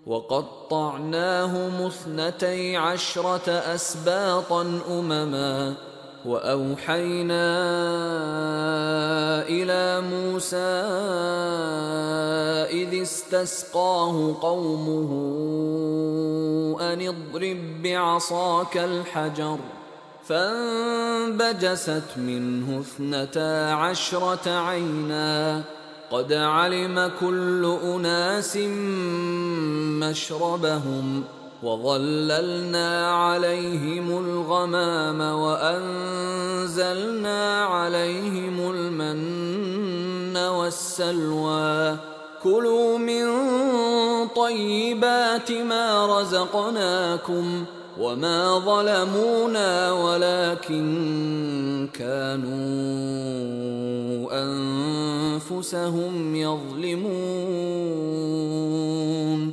وقطعناهم 12 أسباطا أمما، وأوحينا إلى موسى إذ استسقاه قومه أن اضرب بعصاك الحجر، فانبجست منه 12 عينا، قد علم كل أناس مشربهم، وظللنا عليهم الغمام وأنزلنا عليهم المن والسلوى، كلوا من طيبات ما رزقناكم، وما ظلمونا ولكن كانوا أنفسهم يظلمون.